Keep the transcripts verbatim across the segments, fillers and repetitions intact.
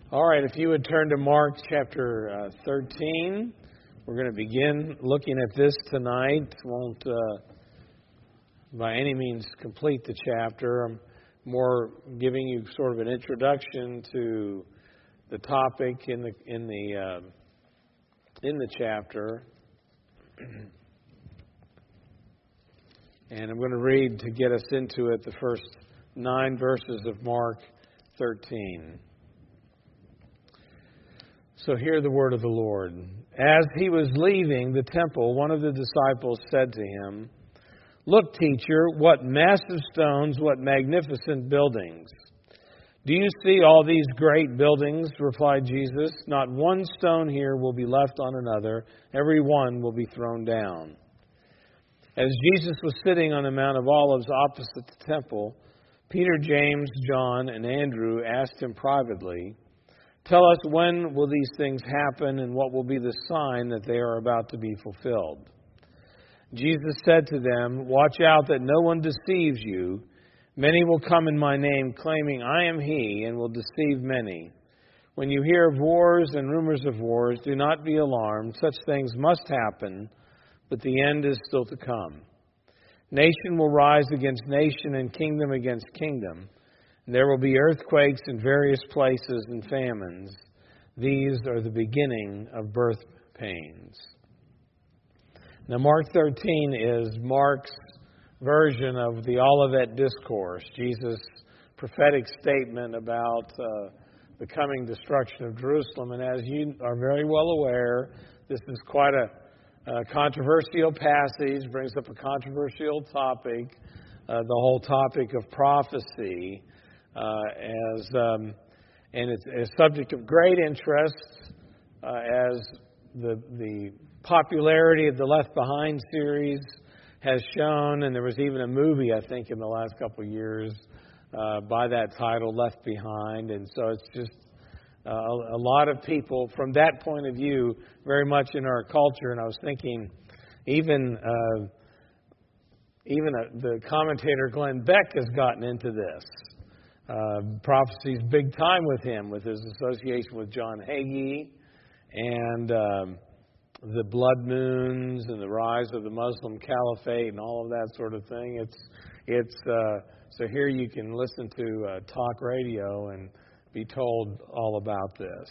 All right, if you would turn to Mark chapter uh, thirteen, we're going to begin looking at this tonight. Won't uh, by any means complete the chapter. I'm more giving you sort of an introduction to the topic in the in the uh, in the chapter, and I'm going to read to get us into it the first nine verses of Mark thirteen. So hear the word of the Lord. As he was leaving the temple, one of the disciples said to him, "Look, teacher, what massive stones, what magnificent buildings." "Do you see all these great buildings?" replied Jesus. "Not one stone here will be left on another. Every one will be thrown down." As Jesus was sitting on the Mount of Olives opposite the temple, Peter, James, John, and Andrew asked him privately, "Tell us, when will these things happen, and what will be the sign that they are about to be fulfilled?" Jesus said to them, "Watch out that no one deceives you. Many will come in my name, claiming, 'I am he,' and will deceive many. When you hear of wars and rumors of wars, do not be alarmed. Such things must happen, but the end is still to come. Nation will rise against nation, and kingdom against kingdom. There will be earthquakes in various places and famines. These are the beginning of birth pains." Now, Mark thirteen is Mark's version of the Olivet Discourse, Jesus' prophetic statement about uh, the coming destruction of Jerusalem. And as you are very well aware, this is quite a, a controversial passage, brings up a controversial topic, uh, the whole topic of prophecy. Uh, as um, and it's a subject of great interest, uh, as the the popularity of the Left Behind series has shown, and there was even a movie, I think, in the last couple of years uh, by that title, Left Behind, and so it's just uh, a, a lot of people from that point of view, very much in our culture. And I was thinking, even uh, even a, the commentator Glenn Beck has gotten into this. Uh, prophecy's big time with him, with his association with John Hagee and um, the blood moons and the rise of the Muslim caliphate and all of that sort of thing. It's it's uh, so here you can listen to uh, talk radio and be told all about this.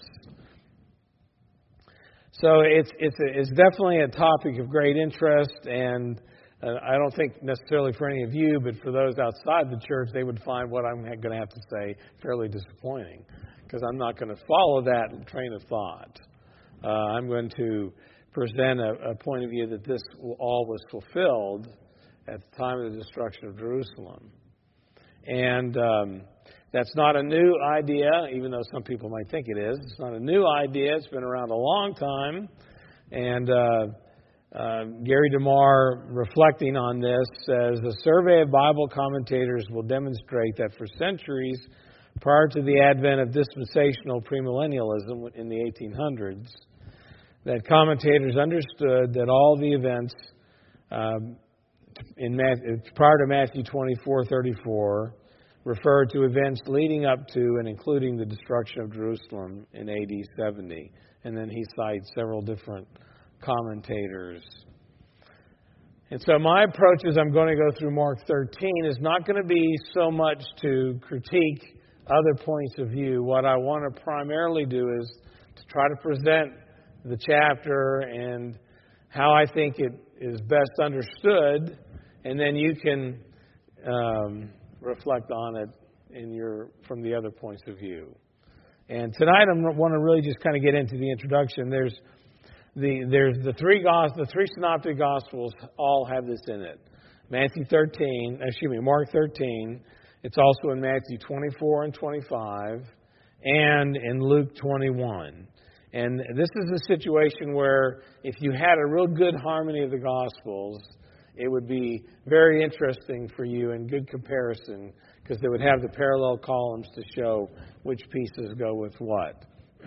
So it's it's a, it's definitely a topic of great interest, and Uh, I don't think necessarily for any of you, but for those outside the church, they would find what I'm going to have to say fairly disappointing, because I'm not going to follow that train of thought. Uh, I'm going to present a, a point of view that this all was fulfilled at the time of the destruction of Jerusalem. And um, that's not a new idea, even though some people might think it is. It's not a new idea. It's been around a long time. And uh Uh, Gary DeMar, reflecting on this, says, "A survey of Bible commentators will demonstrate that for centuries prior to the advent of dispensational premillennialism in the eighteen hundreds, that commentators understood that all the events um, in Matthew, prior to Matthew twenty-four thirty-four referred to events leading up to and including the destruction of Jerusalem in A D seventy. And then he cites several different commentators. And so my approach as I'm going to go through Mark thirteen is not going to be so much to critique other points of view. What I want to primarily do is to try to present the chapter and how I think it is best understood, and then you can um, reflect on it in your from the other points of view. And tonight I want to really just kind of get into the introduction. There's The, there's the three gospels, the three synoptic gospels all have this in it. Matthew thirteen, excuse me, Mark thirteen. It's also in Matthew twenty-four and twenty-five, and in Luke twenty-one. And this is a situation where if you had a real good harmony of the gospels, it would be very interesting for you and good comparison, because they would have the parallel columns to show which pieces go with what.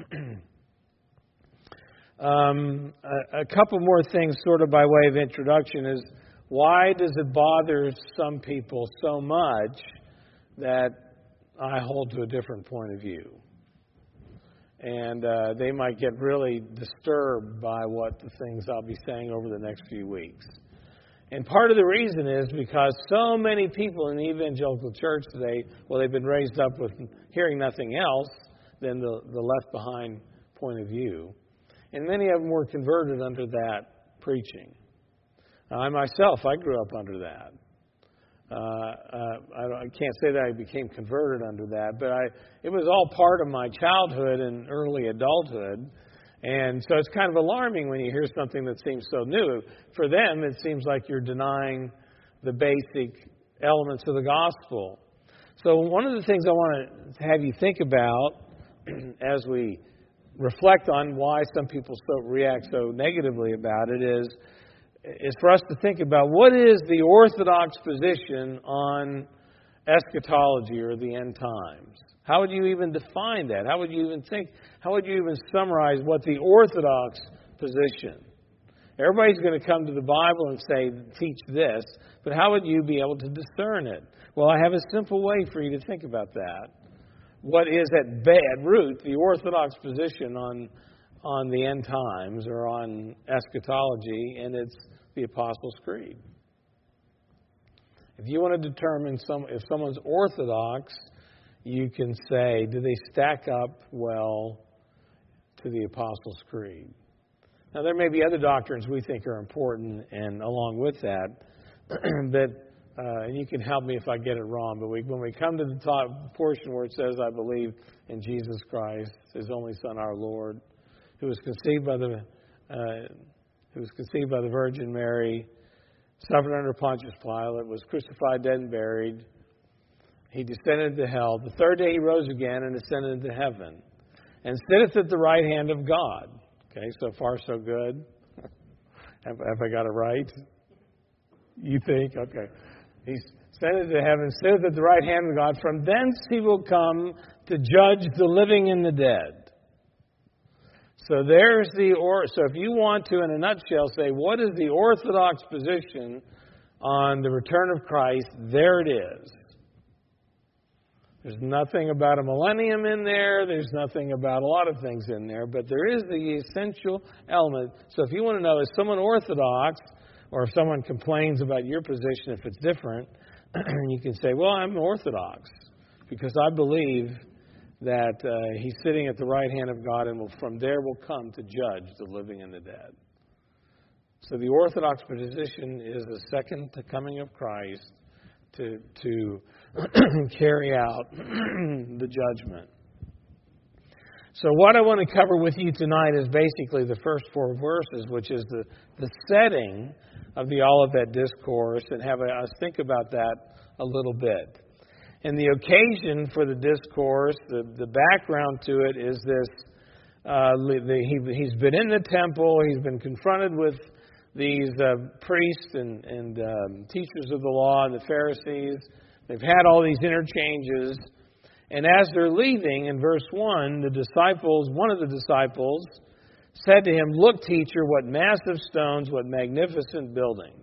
Um, a, a couple more things sort of by way of introduction is, why does it bother some people so much that I hold to a different point of view? And uh, they might get really disturbed by what the things I'll be saying over the next few weeks. And part of the reason is because so many people in the evangelical church today, well, they've been raised up with hearing nothing else than the, the left behind point of view. And many of them were converted under that preaching. I myself, I grew up under that. Uh, uh, I, I can't say that I became converted under that, but I, it was all part of my childhood and early adulthood. And so it's kind of alarming when you hear something that seems so new. For them, it seems like you're denying the basic elements of the gospel. So one of the things I want to have you think about as we reflect on why some people so react so negatively about it is, is for us to think about what is the orthodox position on eschatology or the end times. How would you even define that? How would you even think? How would you even summarize what the orthodox position? Everybody's going to come to the Bible and say, teach this, but how would you be able to discern it? Well, I have a simple way for you to think about that. What is at bad root the orthodox position on on the end times or on eschatology, and it's the Apostles' Creed. If you want to determine some, if someone's orthodox, you can say, do they stack up well to the Apostles' Creed? Now, there may be other doctrines we think are important, and along with that, but uh, and you can help me if I get it wrong, but we, when we come to the top portion where it says, I believe in Jesus Christ, His only Son, our Lord, who was conceived by the uh, who was conceived by the Virgin Mary, suffered under Pontius Pilate, was crucified, dead, and buried. He descended into hell. The third day He rose again and ascended into heaven, and sitteth at the right hand of God. Okay, so far so good. have, have I got it right? You think? Okay. He ascended to heaven, sitteth at the right hand of God. From thence He will come to judge the living and the dead. So there's the or. So if you want to, in a nutshell, say what is the orthodox position on the return of Christ, there it is. There's nothing about a millennium in there. There's nothing about a lot of things in there, but there is the essential element. So if you want to know, is someone orthodox, or if someone complains about your position, if it's different, you can say, well, I'm orthodox because I believe that uh, He's sitting at the right hand of God, and will, from there will come to judge the living and the dead. So the orthodox position is the second coming of Christ to to carry out the judgment. So what I want to cover with you tonight is basically the first four verses, which is the, the setting of the Olivet Discourse, and have us think about that a little bit. And the occasion for the discourse, the, the background to it is this, uh, the, he, he's been in the temple, he's been confronted with these uh, priests and, and um, teachers of the law and the Pharisees. They've had all these interchanges. And as they're leaving, in verse one, the disciples, one of the disciples, said to him, look, teacher, what massive stones, what magnificent buildings.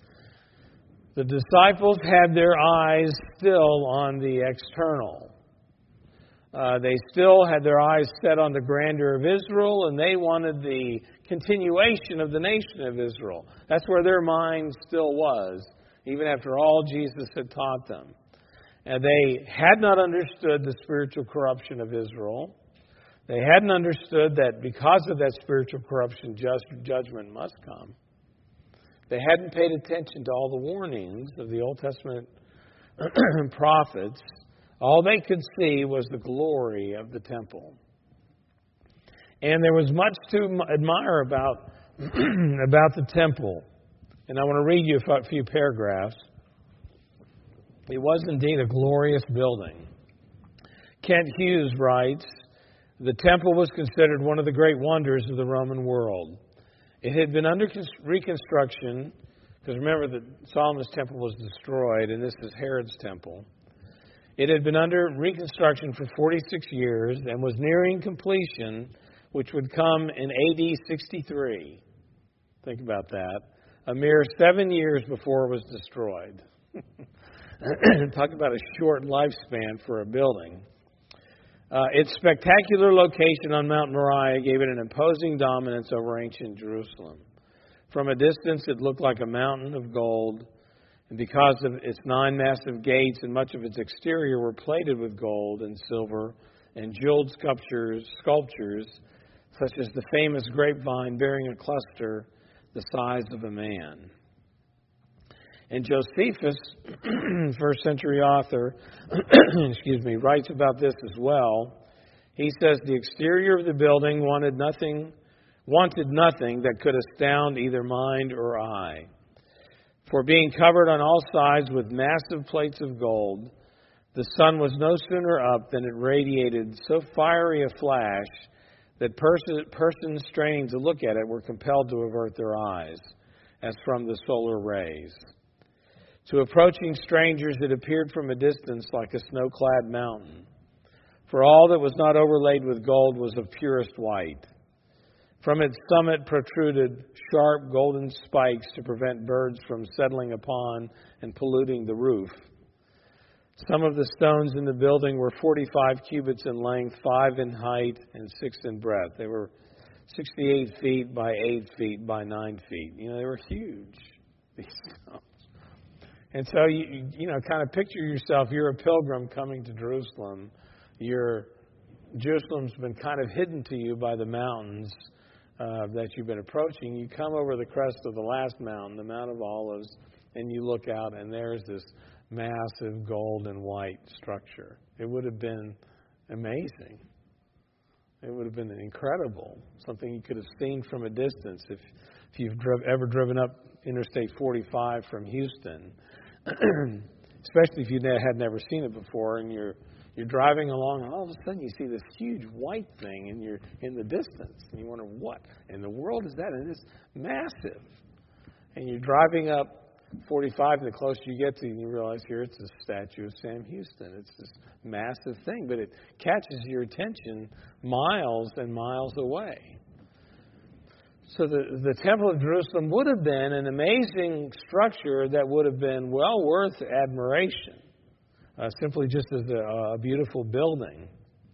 The disciples had their eyes still on the external. Uh, they still had their eyes set on the grandeur of Israel, and they wanted the continuation of the nation of Israel. That's where their mind still was, even after all Jesus had taught them. And they had not understood the spiritual corruption of Israel. They hadn't understood that because of that spiritual corruption, just judgment must come. They hadn't paid attention to all the warnings of the Old Testament prophets. All they could see was the glory of the temple. And there was much to admire about, about the temple. And I want to read you a few paragraphs. It was indeed a glorious building. Kent Hughes writes, the temple was considered one of the great wonders of the Roman world. It had been under reconstruction, because remember that Solomon's temple was destroyed, and this is Herod's temple. It had been under reconstruction for forty-six years and was nearing completion, which would come in A D sixty-three. Think about that. A mere seven years before it was destroyed. Talk about a short lifespan for a building. Uh, its spectacular location on Mount Moriah gave it an imposing dominance over ancient Jerusalem. From a distance, it looked like a mountain of gold, and because of its nine massive gates and much of its exterior were plated with gold and silver and jeweled sculptures, sculptures such as the famous grapevine bearing a cluster the size of a man. And Josephus, first century author, excuse me, writes about this as well. He says the exterior of the building wanted nothing, wanted nothing that could astound either mind or eye. For being covered on all sides with massive plates of gold, the sun was no sooner up than it radiated so fiery a flash that pers- persons straining to look at it were compelled to avert their eyes, as from the solar rays. To approaching strangers, it appeared from a distance like a snow-clad mountain, for all that was not overlaid with gold was of purest white. From its summit protruded sharp golden spikes to prevent birds from settling upon and polluting the roof. Some of the stones in the building were forty-five cubits in length, five in height, and six in breadth. They were sixty-eight feet by eight feet by nine feet. You know, they were huge, these stones. And so, you, you know, kind of picture yourself, you're a pilgrim coming to Jerusalem. Your Jerusalem's been kind of hidden to you by the mountains uh, that you've been approaching. You come over the crest of the last mountain, the Mount of Olives, and you look out, and there's this massive gold and white structure. It would have been amazing. It would have been incredible, something you could have seen from a distance if, if you've driv- ever driven up Interstate forty-five from Houston, especially if you had never seen it before, and you're you're driving along, and all of a sudden you see this huge white thing, and you're in the distance, and you wonder, what in the world is that? And it's massive. And you're driving up forty-five, and the closer you get to it, you realize here it's a statue of Sam Houston. It's this massive thing, but it catches your attention miles and miles away. So the, the Temple of Jerusalem would have been an amazing structure that would have been well worth admiration, uh, simply just as a, a beautiful building.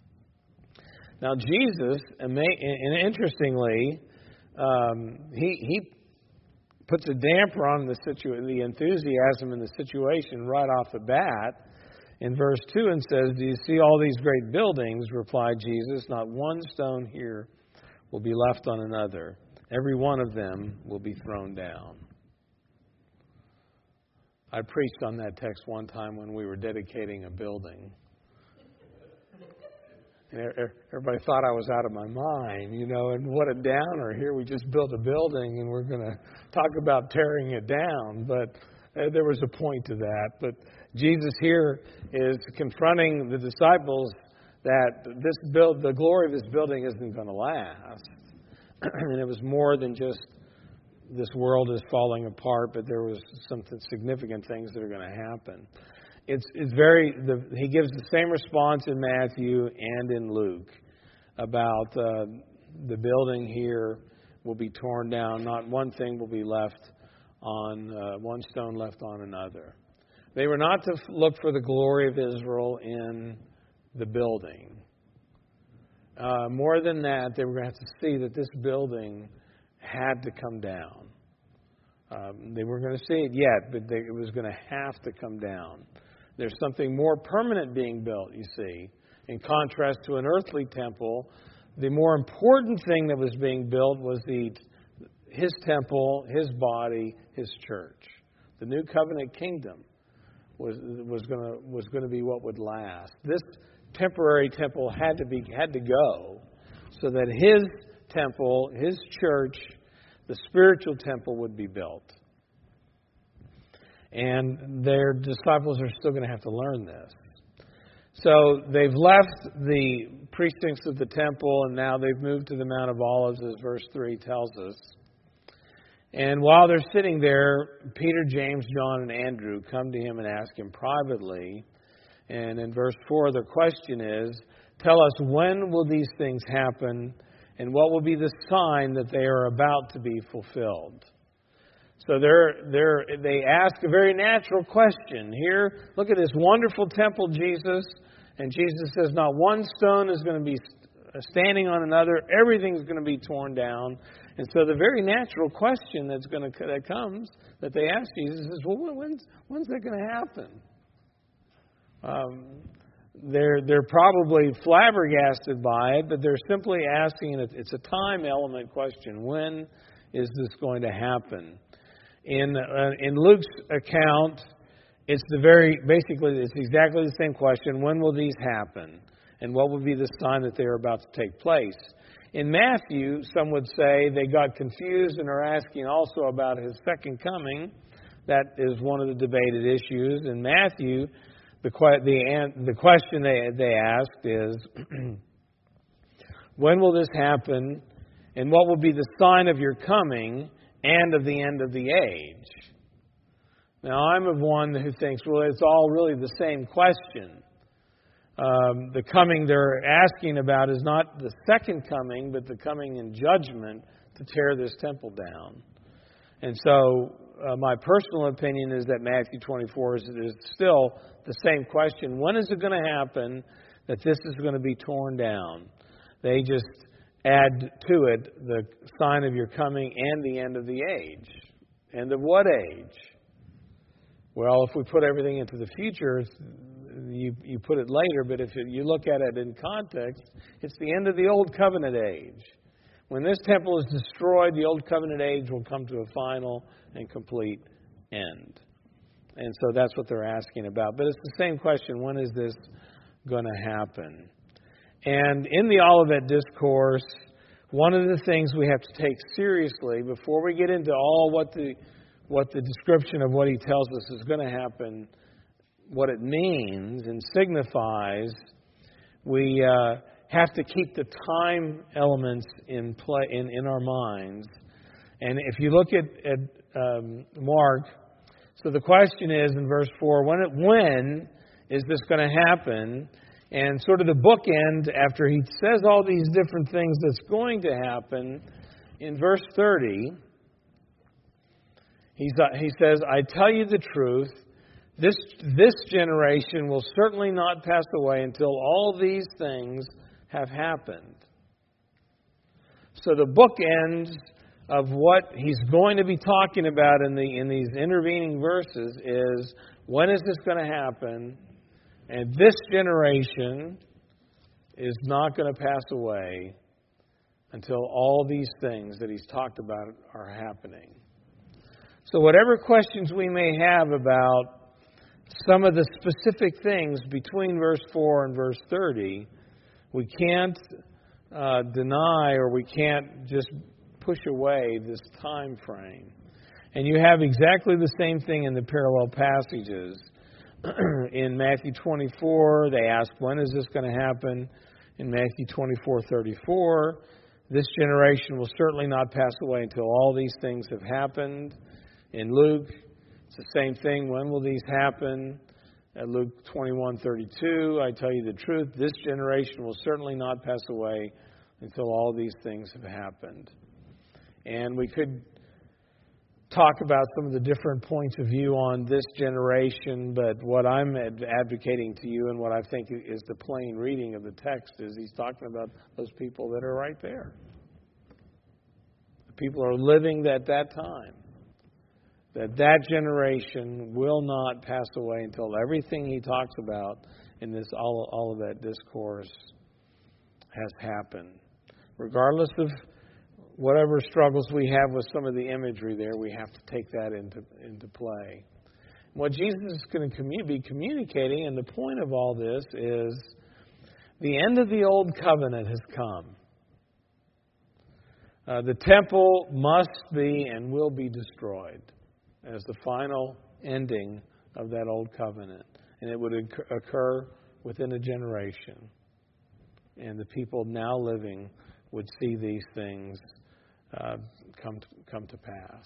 Now Jesus, and interestingly, um, he he puts a damper on the situ- the enthusiasm in the situation right off the bat in verse two and says, "Do you see all these great buildings?" Replied Jesus, "Not one stone here will be left on another. Every one of them will be thrown down." I preached on that text one time when we were dedicating a building. And everybody thought I was out of my mind, you know, and what a downer. Here we just built a building and we're going to talk about tearing it down. But uh, there was a point to that. But Jesus here is confronting the disciples that this build, the glory of this building isn't going to last. And it was more than just this world is falling apart, but there was some significant things that are going to happen. It's it's very. The, he gives the same response in Matthew and in Luke about uh, the building here will be torn down. Not one thing will be left on uh, one stone left on another. They were not to look for the glory of Israel in the building. Uh, more than that, they were going to have to see that this building had to come down. Um, they weren't going to see it yet, but they, it was going to have to come down. There's something more permanent being built, you see. In contrast to an earthly temple, the more important thing that was being built was the His temple, His body, His church. The new covenant kingdom was was going to was going to be what would last. This temporary temple had to be had to go, so that His temple, His church, the spiritual temple would be built. And their disciples are still going to have to learn this. So they've left the precincts of the temple, and now they've moved to the Mount of Olives, as verse three tells us. And while they're sitting there, Peter, James, John, and Andrew come to him and ask him privately. And in verse four, their question is, "Tell us, when will these things happen, and what will be the sign that they are about to be fulfilled?" So they're, they're, they ask a very natural question. Here, look at this wonderful temple, Jesus, And Jesus says not one stone is going to be standing on another. Everything's going to be torn down. And so the very natural question that's going to that comes that they ask Jesus is, well, when's when's that going to happen? Um, they're they're probably flabbergasted by it, but they're simply asking. It's a time element question. When is this going to happen? In uh, in Luke's account, it's the very basically it's exactly the same question. When will these happen? And what will be the sign that they are about to take place? In Matthew, some would say they got confused and are asking also about his second coming. That is one of the debated issues. In Matthew, the the the question they they asked is, when will this happen, and what will be the sign of your coming and of the end of the age? Now, I'm of one who thinks, well, it's all really the same question. Um, the coming they're asking about is not the second coming, but the coming in judgment to tear this temple down. And so uh, my personal opinion is that Matthew twenty-four is, is still the same question. When is it going to happen that this is going to be torn down? They just add to it the sign of your coming and the end of the age. End of what age? Well, if we put everything into the future, you, you put it later, but if it, you look at it in context, it's the end of the Old Covenant age. When this temple is destroyed, the Old Covenant age will come to a final and complete end. And so that's what they're asking about. But it's the same question, when is this going to happen? And in the Olivet Discourse, one of the things we have to take seriously before we get into all what the what the description of what he tells us is going to happen, what it means and signifies, we uh, have to keep the time elements in play in, in our minds. And if you look at, at um, Mark, so the question is in verse four, when, it, when is this going to happen? And sort of the bookend, after he says all these different things that's going to happen, in verse thirty, he's, uh, he says, I tell you the truth, this, this generation will certainly not pass away until all these things have happened. So the bookends of what he's going to be talking about in the in these intervening verses is, when is this going to happen? And this generation is not going to pass away until all these things that he's talked about are happening. So whatever questions we may have about some of the specific things between verse four and verse thirty, we can't uh, deny or we can't just push away this time frame. And you have exactly the same thing in the parallel passages. In Matthew twenty-four, they ask, when is this going to happen? In Matthew twenty-four thirty-four, this generation will certainly not pass away until all these things have happened. In Luke, it's the same thing. When will these happen? At Luke twenty-one thirty-two, I tell you the truth, this generation will certainly not pass away until all these things have happened. And we could talk about some of the different points of view on this generation, but what I'm advocating to you and what I think is the plain reading of the text is he's talking about those people that are right there. The people are living at that time. That that generation will not pass away until everything he talks about in this all, all of that discourse has happened. Regardless of whatever struggles we have with some of the imagery there, we have to take that into, into play. What Jesus is going to commu- be communicating, and the point of all this is the end of the old covenant has come. Uh, the temple must be and will be destroyed as the final ending of that old covenant. And it would occur within a generation. And the people now living would see these things uh, come to, come to pass.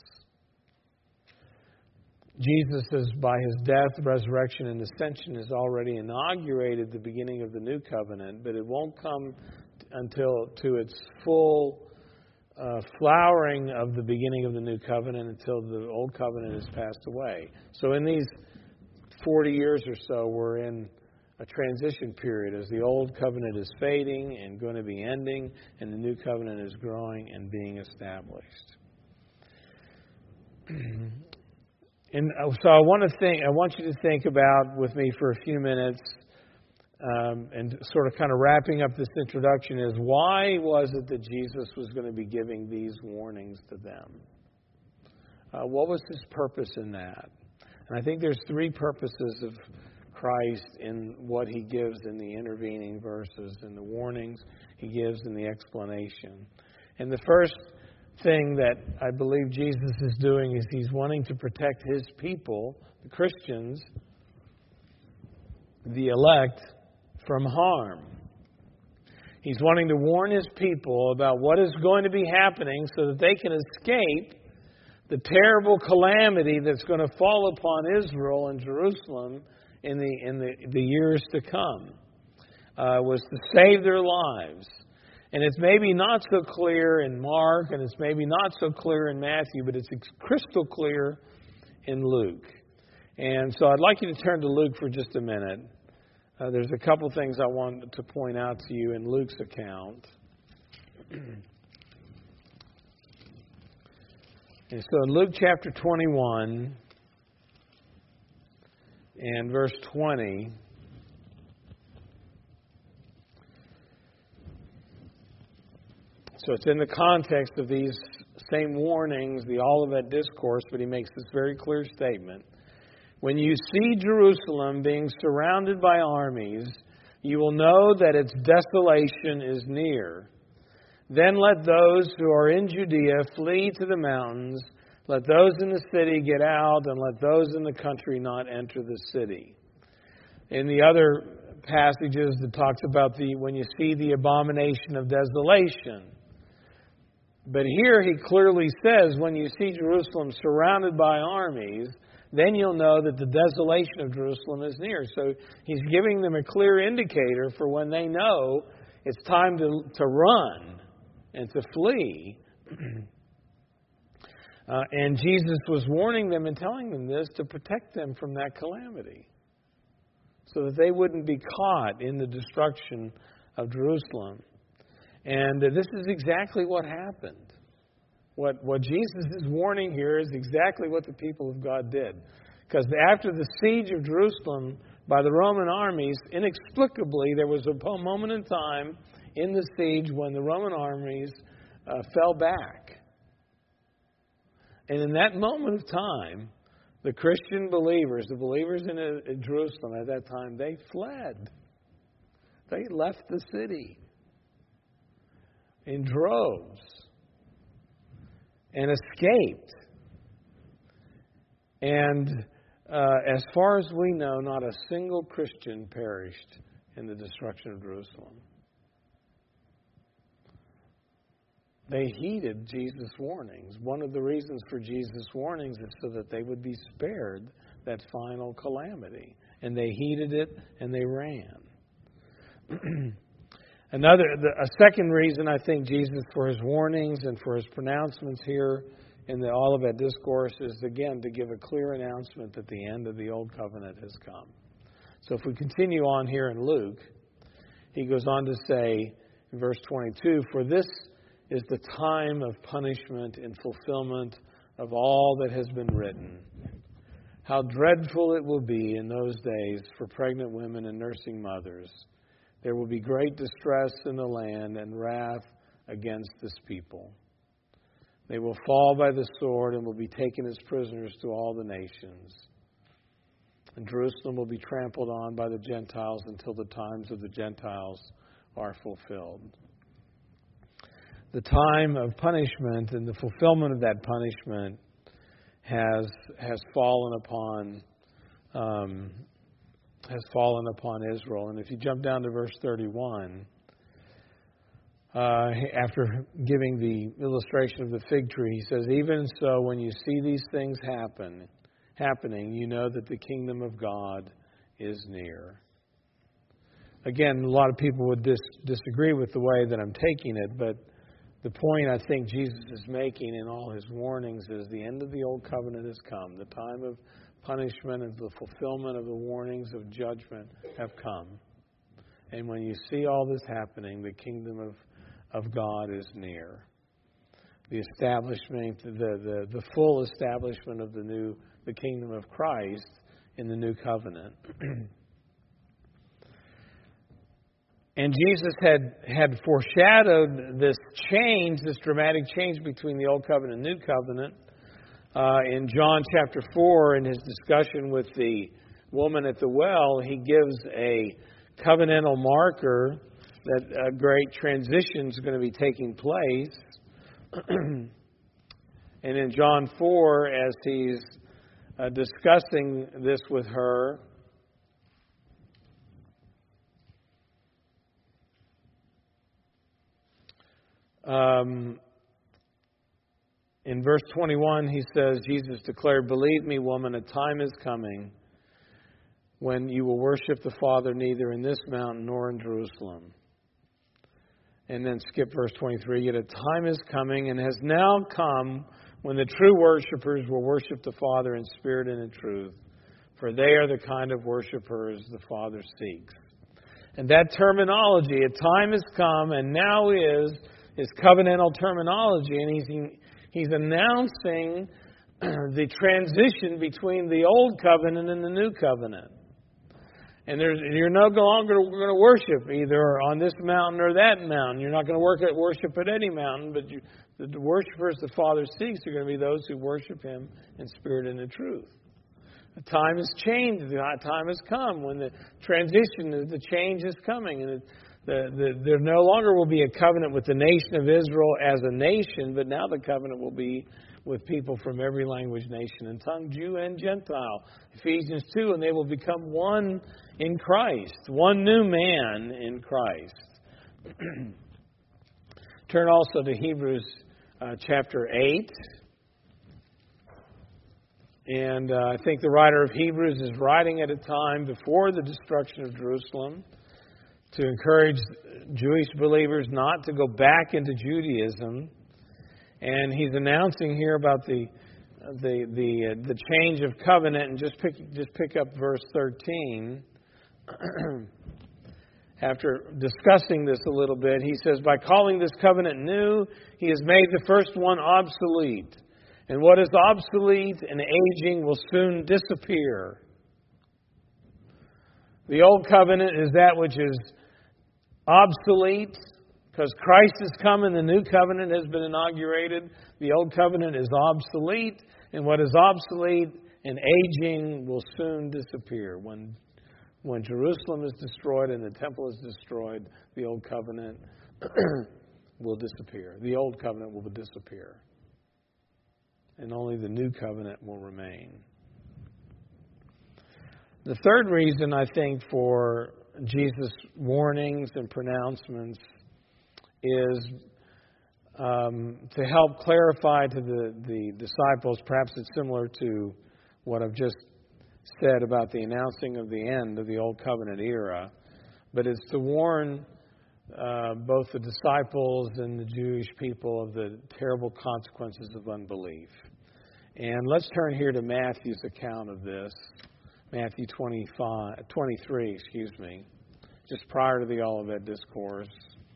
Jesus, is, by his death, resurrection, and ascension, has already inaugurated the beginning of the new covenant, but it won't come until to its full Uh, flowering of the beginning of the new covenant until the old covenant has passed away. So in these forty years or so, we're in a transition period as the old covenant is fading and going to be ending, and the new covenant is growing and being established. And so I want to think. I want you to think about with me for a few minutes, um, and sort of kind of wrapping up this introduction is why was it that Jesus was going to be giving these warnings to them? Uh, what was his purpose in that? And I think there's three purposes of Christ in what he gives in the intervening verses and the warnings he gives in the explanation. And the first thing that I believe Jesus is doing is he's wanting to protect his people, the Christians, the elect, from harm. He's wanting to warn his people about what is going to be happening so that they can escape the terrible calamity that's going to fall upon Israel and Jerusalem in the in the, the years to come. Uh, was to save their lives. And it's maybe not so clear in Mark, and it's maybe not so clear in Matthew, but it's crystal clear in Luke. And so I'd like you to turn to Luke for just a minute. Uh, there's a couple things I want to point out to you in Luke's account. And so in Luke chapter twenty-one and verse twenty, so it's in the context of these same warnings, the Olivet Discourse, but he makes this very clear statement. When you see Jerusalem being surrounded by armies, you will know that its desolation is near. Then let those who are in Judea flee to the mountains. Let those in the city get out, and let those in the country not enter the city. In the other passages, it talks about the when you see the abomination of desolation. But here he clearly says, when you see Jerusalem surrounded by armies, then you'll know that the desolation of Jerusalem is near. So he's giving them a clear indicator for when they know it's time to, to run and to flee. uh, and Jesus was warning them and telling them this to protect them from that calamity, so that they wouldn't be caught in the destruction of Jerusalem. And uh, this is exactly what happened. What, what Jesus is warning here is exactly what the people of God did. Because after the siege of Jerusalem by the Roman armies, inexplicably there was a moment in time in the siege when the Roman armies uh, fell back. And in that moment of time, the Christian believers, the believers in, in Jerusalem at that time, they fled. They left the city in droves and escaped. And uh, as far as we know, not a single Christian perished in the destruction of Jerusalem. They heeded Jesus' warnings. One of the reasons for Jesus' warnings is so that they would be spared that final calamity. And they heeded it and they ran. Another, a second reason I think Jesus for his warnings and for his pronouncements here in the Olivet Discourse is, again, to give a clear announcement that the end of the Old Covenant has come. So if we continue on here in Luke, he goes on to say in verse twenty-two, "For this is the time of punishment in fulfillment of all that has been written. How dreadful it will be in those days for pregnant women and nursing mothers. There will be great distress in the land and wrath against this people. They will fall by the sword and will be taken as prisoners to all the nations. And Jerusalem will be trampled on by the Gentiles until the times of the Gentiles are fulfilled." The time of punishment and the fulfillment of that punishment has has fallen upon um, has fallen upon Israel. And if you jump down to verse thirty-one, uh, after giving the illustration of the fig tree, he says, "Even so, when you see these things happen, happening, you know that the kingdom of God is near." Again, a lot of people would dis- disagree with the way that I'm taking it, but the point I think Jesus is making in all his warnings is the end of the Old Covenant has come. The time of punishment and the fulfillment of the warnings of judgment have come. And when you see all this happening, the kingdom of, of God is near. The establishment, the, the, the full establishment of the new the kingdom of Christ in the new covenant. And Jesus had, had foreshadowed this change, this dramatic change between the Old Covenant and New Covenant uh, in John chapter four. In his discussion with the woman at the well, he gives a covenantal marker that a great transition is going to be taking place. And in John four, as he's uh, discussing this with her, um, in verse twenty-one, he says, Jesus declared, "Believe me, woman, a time is coming when you will worship the Father neither in this mountain nor in Jerusalem." And then skip verse twenty-three. "Yet a time is coming and has now come when the true worshipers will worship the Father in spirit and in truth, for they are the kind of worshipers the Father seeks." And that terminology, "a time has come and now is," is covenantal terminology. And he's, he's announcing the transition between the Old Covenant and the New Covenant. And there's, you're no longer going to worship either on this mountain or that mountain. You're not going to work at worship at any mountain, but you, the, the worshipers the Father seeks are going to be those who worship Him in spirit and in truth. The time has changed. The time has come when the transition, the change is coming. And it, the, the, there no longer will be a covenant with the nation of Israel as a nation, but now the covenant will be with people from every language, nation, and tongue, Jew and Gentile. Ephesians two, and they will become one in Christ, one new man in Christ. Turn also to Hebrews uh, chapter eight. And uh, I think the writer of Hebrews is writing at a time before the destruction of Jerusalem to encourage Jewish believers not to go back into Judaism. And he's announcing here about the the the uh, the change of covenant. And just pick just pick up verse thirteen. After discussing this a little bit, he says, "By calling this covenant new, He has made the first one obsolete. And what is obsolete and aging will soon disappear." The old covenant is that which is obsolete, because Christ has come and the new covenant has been inaugurated. The old covenant is obsolete, and what is obsolete and aging will soon disappear. When, when Jerusalem is destroyed and the temple is destroyed, the old covenant will disappear. The old covenant will disappear. And only the new covenant will remain. The third reason, I think, for Jesus' warnings and pronouncements is um, to help clarify to the, the disciples, perhaps it's similar to what I've just said about the announcing of the end of the Old Covenant era, but it's to warn uh, both the disciples and the Jewish people of the terrible consequences of unbelief. And let's turn here to Matthew's account of this, Matthew twenty-five, twenty-three, excuse me, just prior to the Olivet Discourse.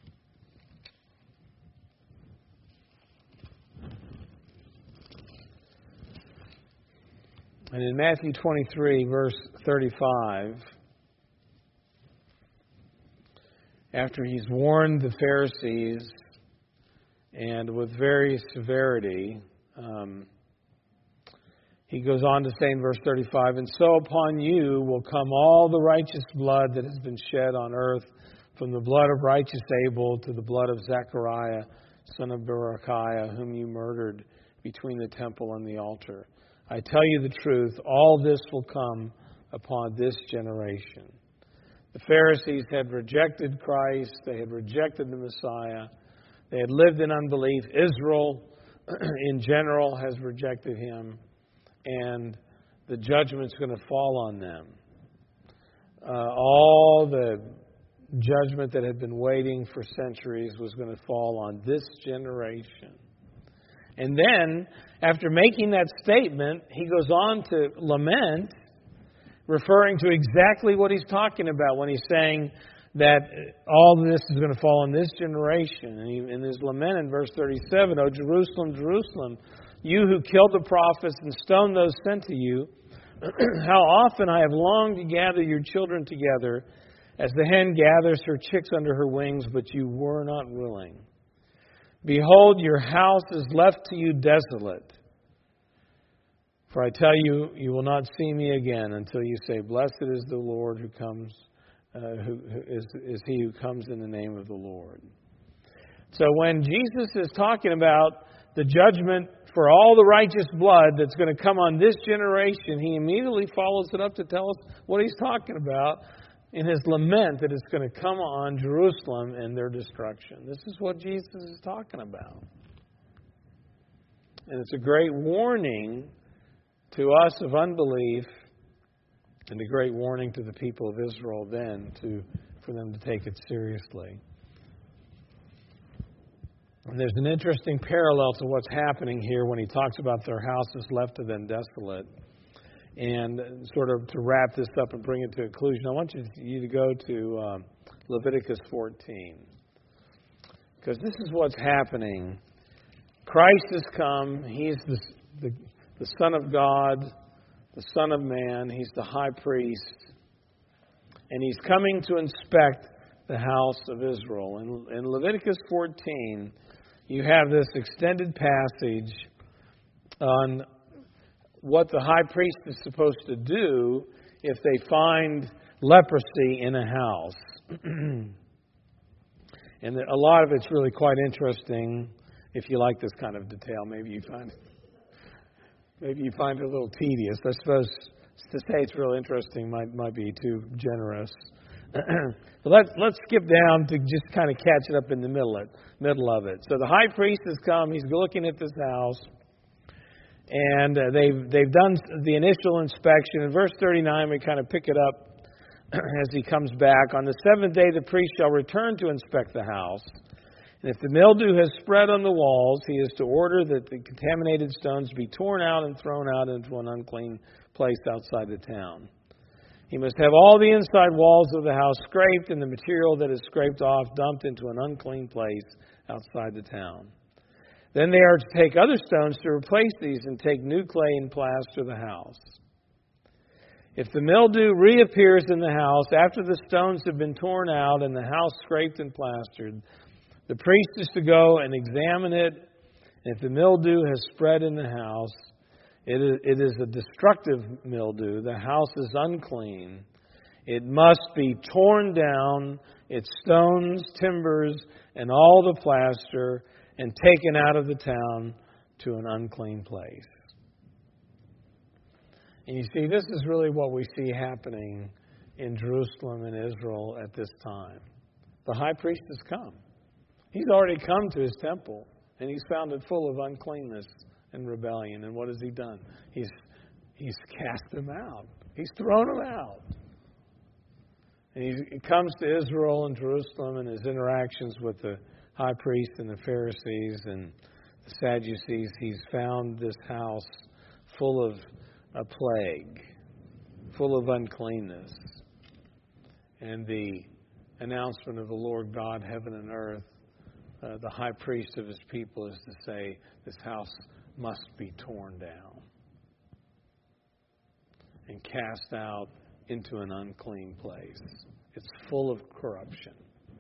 And in Matthew twenty-three, verse thirty-five, after he's warned the Pharisees, and with very severity, um, he goes on to say in verse thirty-five, "And so upon you will come all the righteous blood that has been shed on earth, from the blood of righteous Abel to the blood of Zechariah, son of Berechiah, whom you murdered between the temple and the altar. I tell you the truth, all this will come upon this generation." The Pharisees had rejected Christ. They had rejected the Messiah. They had lived in unbelief. Israel, in general, has rejected Him. And the judgment's going to fall on them. Uh, all the judgment that had been waiting for centuries was going to fall on this generation. And then, after making that statement, he goes on to lament, referring to exactly what he's talking about when he's saying that all of this is going to fall on this generation. And he, in his lament in verse thirty-seven, O Jerusalem, Jerusalem, you who killed the prophets and stoned those sent to you, how often I have longed to gather your children together as the hen gathers her chicks under her wings, but you were not willing. Behold, your house is left to you desolate. For I tell you, you will not see me again until you say, Blessed is the Lord who comes, uh, who, who is, is he who comes in the name of the Lord. So when Jesus is talking about the judgment for all the righteous blood that's going to come on this generation, he immediately follows it up to tell us what he's talking about in his lament that it's going to come on Jerusalem and their destruction. This is what Jesus is talking about. And it's a great warning to us of unbelief and a great warning to the people of Israel then to for them to take it seriously. And there's an interesting parallel to what's happening here when he talks about their houses left to them desolate. And sort of to wrap this up and bring it to a conclusion, I want you to, you to go to um, Leviticus fourteen. Because this is what's happening. Christ has come. He's the, the, the Son of God, the Son of Man. He's the high priest. And he's coming to inspect the house of Israel. In, in Leviticus fourteen, you have this extended passage on what the high priest is supposed to do if they find leprosy in a house. And a lot of it's really quite interesting. If you like this kind of detail, maybe you find it, maybe you find it a little tedious. I suppose to say it's real interesting might might be too generous. But let's let's skip down to just kind of catch it up in the middle of, middle of it. So the high priest has come. He's looking at this house. And uh, they've they've done the initial inspection. In verse thirty-nine, we kind of pick it up as he comes back. On the seventh day, the priest shall return to inspect the house. And if the mildew has spread on the walls, he is to order that the contaminated stones be torn out and thrown out into an unclean place outside the town. He must have all the inside walls of the house scraped, and the material that is scraped off dumped into an unclean place outside the town. Then they are to take other stones to replace these and take new clay and plaster the house. If the mildew reappears in the house after the stones have been torn out and the house scraped and plastered, the priest is to go and examine it. And if the mildew has spread in the house, it is, it is a destructive mildew. The house is unclean. It must be torn down, its stones, timbers, and all the plaster, and taken out of the town to an unclean place. And you see, this is really what we see happening in Jerusalem and Israel at this time. The high priest has come. He's already come to his temple, and he's found it full of uncleanness and rebellion. And what has he done? He's, he's cast them out. He's thrown them out. And he, he comes to Israel and Jerusalem and his interactions with the high priest and the Pharisees and the Sadducees. He's found this house full of a plague, full of uncleanness. And the announcement of the Lord God, heaven and earth, uh, the high priest of his people, is to say, this house must be torn down and cast out into an unclean place. It's full of corruption.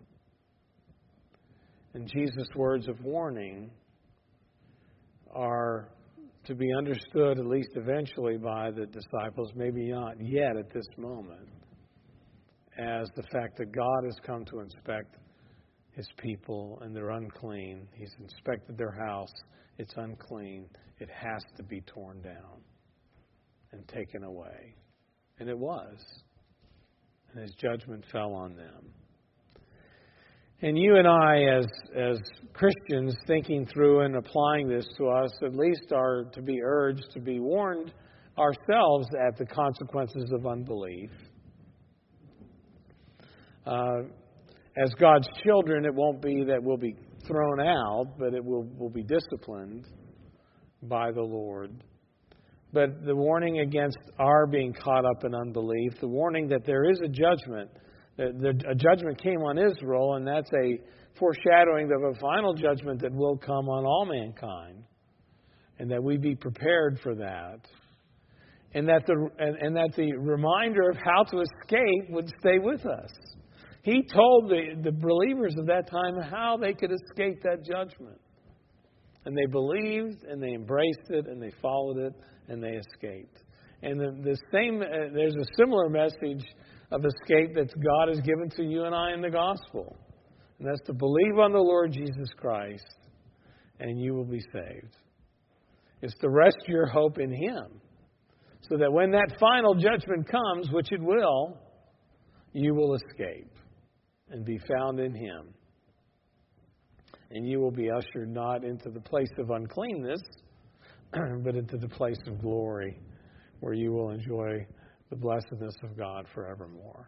And Jesus' words of warning are to be understood, at least eventually, by the disciples, maybe not yet at this moment, as the fact that God has come to inspect his people and they're unclean. He's inspected their house. It's unclean. It has to be torn down and taken away. And it was. And his judgment fell on them. And you and I, as as Christians, thinking through and applying this to us, at least are to be urged to be warned ourselves at the consequences of unbelief. Uh, as God's children, it won't be that we'll be thrown out, but it will will be disciplined. by the Lord. But the warning against our being caught up in unbelief, the warning that there is a judgment, that a judgment came on Israel, and that's a foreshadowing of a final judgment that will come on all mankind, and that we be prepared for that, and that the and, and that the reminder of how to escape would stay with us. He told the, the believers of that time how they could escape that judgment. And they believed, and they embraced it, and they followed it, and they escaped. And the, the same, uh, there's a similar message of escape that God has given to you and I in the gospel. And that's to believe on the Lord Jesus Christ, and you will be saved. It's to rest your hope in Him, so that when that final judgment comes, which it will, you will escape and be found in Him. And you will be ushered not into the place of uncleanness, but into the place of glory, where you will enjoy the blessedness of God forevermore.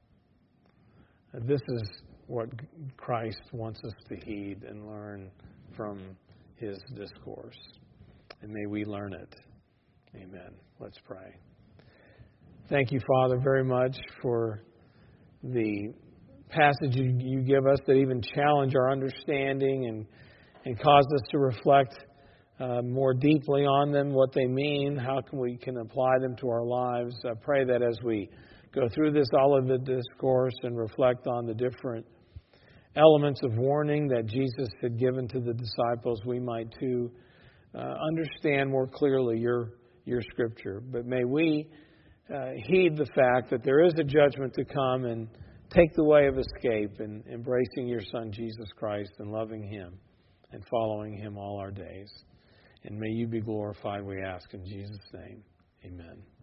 And this is what Christ wants us to heed and learn from His discourse. And may we learn it. Amen. Let's pray. Thank you, Father, very much for the passage you, you give us that even challenge our understanding and, and cause us to reflect uh, more deeply on them, what they mean, how can we can apply them to our lives. I pray that as we go through this Olivet discourse and reflect on the different elements of warning that Jesus had given to the disciples, we might too uh, understand more clearly your your Scripture. But may we uh, heed the fact that there is a judgment to come, and take the way of escape in embracing your Son, Jesus Christ, and loving Him and following Him all our days. And may you be glorified, we ask in Jesus' name. Amen.